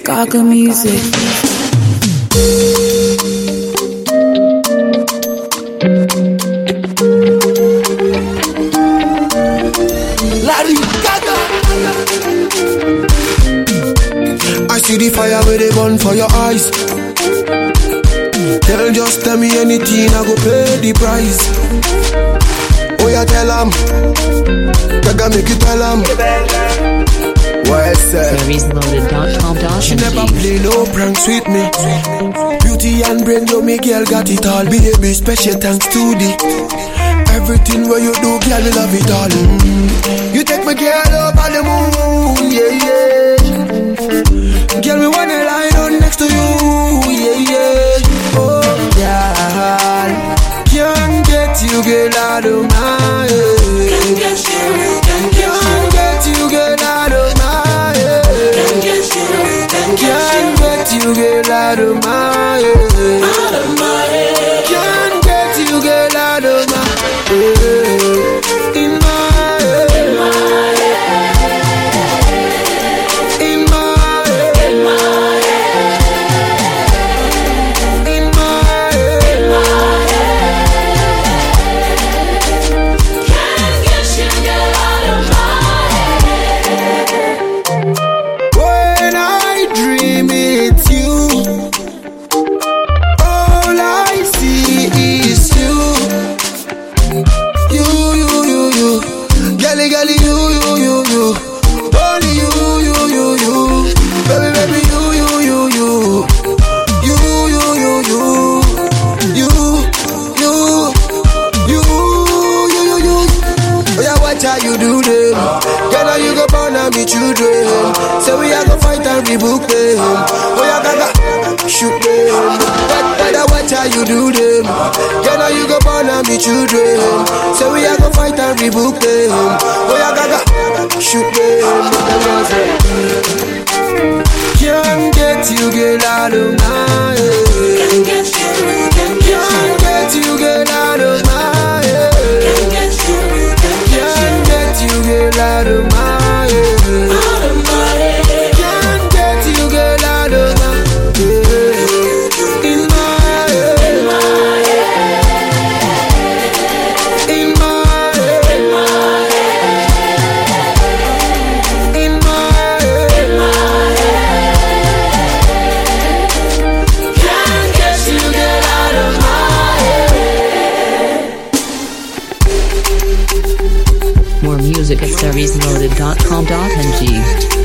Gaga music. Lady Gaga. I see the fire where they burn for your eyes. Girl, just tell me anything, I go pay the price. Oh, yeah, tell 'em. Gaga make you tell 'em. She never play no pranks with me. Beauty and brain, yo, me girl got it all. Baby, special thanks to the everything where you do, girl, me love it all. You take my girl up on the moon, yeah, yeah. Girl, me wanna lie down next to you, yeah, yeah. Oh, girl, can't get you, girl, out of my head. Can't get you, girl, out of my head. Can't get you, girl, out of my head. Can't get you, girl, out of my head. In my head. In my head. In my head. In my head. Can't get you, girl, out of my head. When I dream it's you, all I see is you. You. Girlie, you. Only you. Baby, you. Oh yeah, watch how you do them. Girl, now you go born and be children. So we are go fight and rebook them. Oh yeah, Gaga, shoot them. Better watch how you do them. Girl, now you go born and be children. So we are go fight and rebook them. Oh yeah, Gaga, shoot them. Can't get you, girl, out of my head. Can't get you, girl, out of my head. Can't get you, Girl, out of my head. Can't get you, girl, out of my head. In my head. In my head. In my head. Can't get you, girl, out of my More music at seriesloaded.com.ng.